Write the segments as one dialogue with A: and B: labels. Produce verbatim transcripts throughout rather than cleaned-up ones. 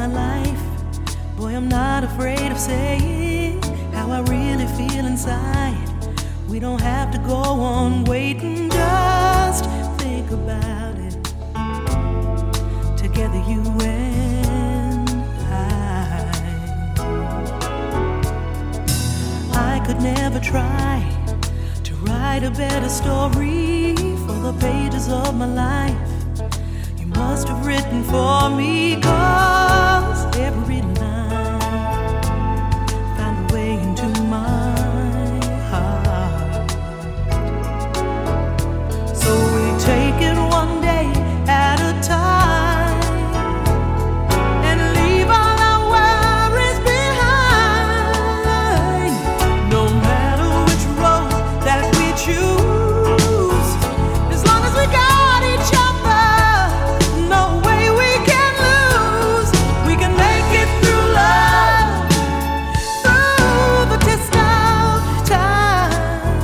A: my life. Boy, I'm not afraid of saying how I really feel inside. We don't have to go on waiting, just think about it. Together you and I. I could never try to write a better story for the pages of my life. You must have written for me, 'cause every line found a way into my heart. So we take it one day at a time and leave all our worries behind. No matter which road that we choose, as long as we got each other, no way we can lose. We can make it through love, through the test of time.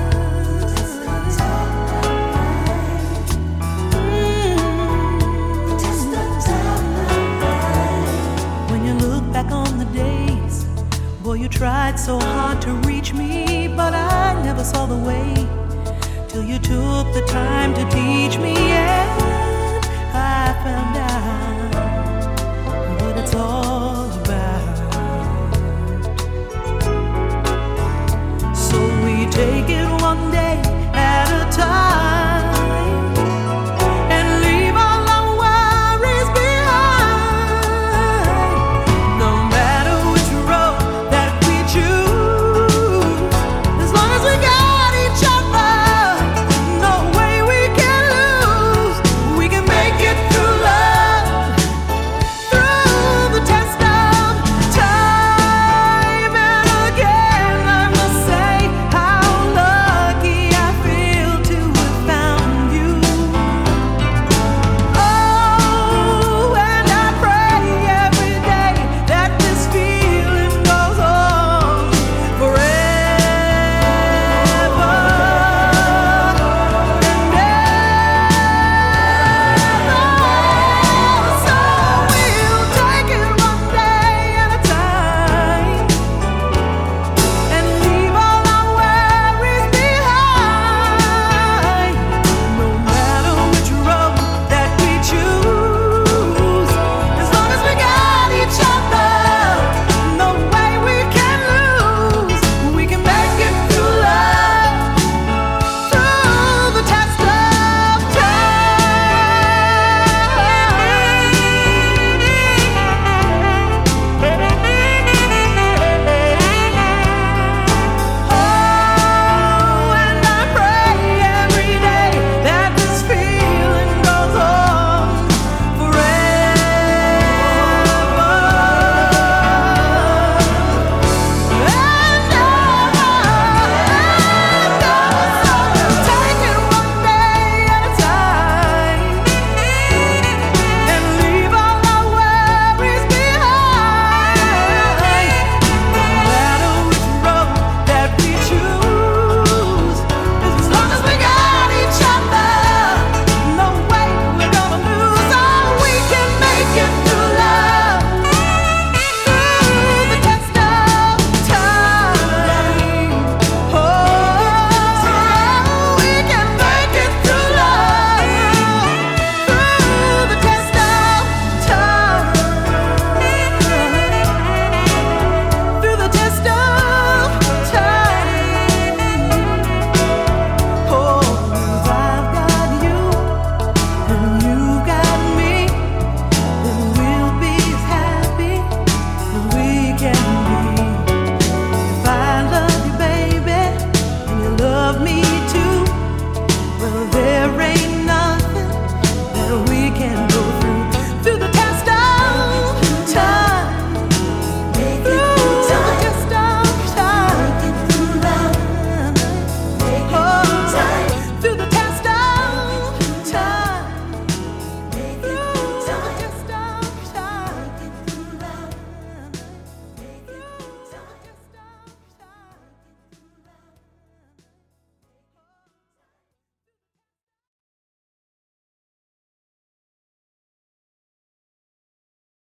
A: When you look back on the days, boy, you tried so hard to reach me, but I never saw the way till you took the time to teach me, and I found out